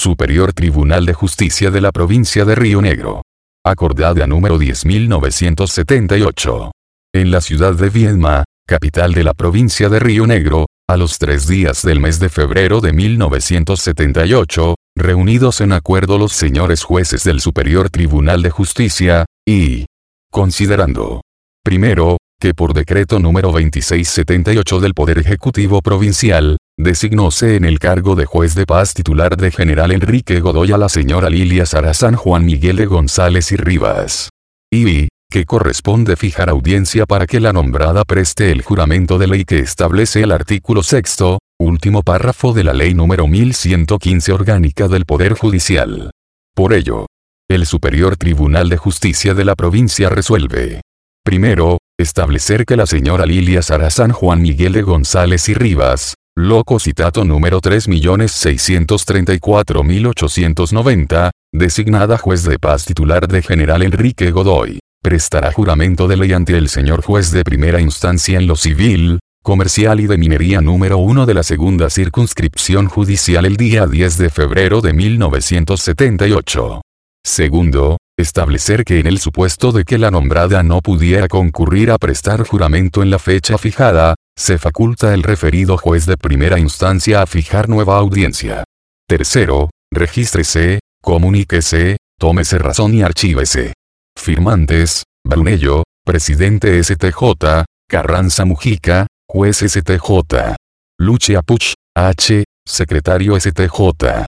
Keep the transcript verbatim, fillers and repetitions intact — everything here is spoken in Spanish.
Superior Tribunal de Justicia de la Provincia de Río Negro. Acordada número diez mil novecientos setenta y ocho. En la ciudad de Viedma, capital de la provincia de Río Negro, a los tres días del mes de febrero de mil novecientos setenta y ocho, reunidos en acuerdo los señores jueces del Superior Tribunal de Justicia, y considerando, primero, que por decreto número veintiséis setenta y ocho del Poder Ejecutivo Provincial, designóse en el cargo de juez de paz titular de General Enrique Godoy a la señora Lilia Sara San Juan Miguel de González y Rivas. Y, que corresponde fijar audiencia para que la nombrada preste el juramento de ley que establece el artículo sexto, último párrafo de la ley número mil ciento quince orgánica del Poder Judicial. Por ello, el Superior Tribunal de Justicia de la provincia resuelve. Primero, establecer que la señora Lilia Sara San Juan Miguel de González y Rivas, loco citato número tres millones seiscientos treinta y cuatro mil ochocientos noventa, designada juez de paz titular de General Enrique Godoy, prestará juramento de ley ante el señor juez de primera instancia en lo civil, comercial y de minería número uno de la segunda circunscripción judicial el día diez de febrero de mil novecientos setenta y ocho. Segundo, establecer que en el supuesto de que la nombrada no pudiera concurrir a prestar juramento en la fecha fijada, se faculta el referido juez de primera instancia a fijar nueva audiencia. Tercero, regístrese, comuníquese, tómese razón y archívese. Firmantes, Brunello, presidente S T J, Carranza Mujica, juez S T J. Lucia Puch, H, secretario S T J.